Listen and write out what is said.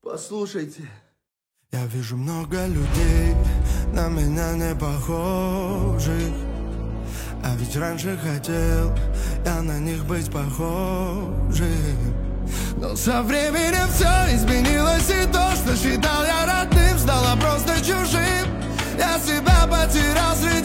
Послушайте. Я вижу много людей, на меня не похожих. А ведь раньше хотел я на них быть похожим. Но со временем все изменилось, и то, что считал я родным, стало просто чужим. Я себя потерял среди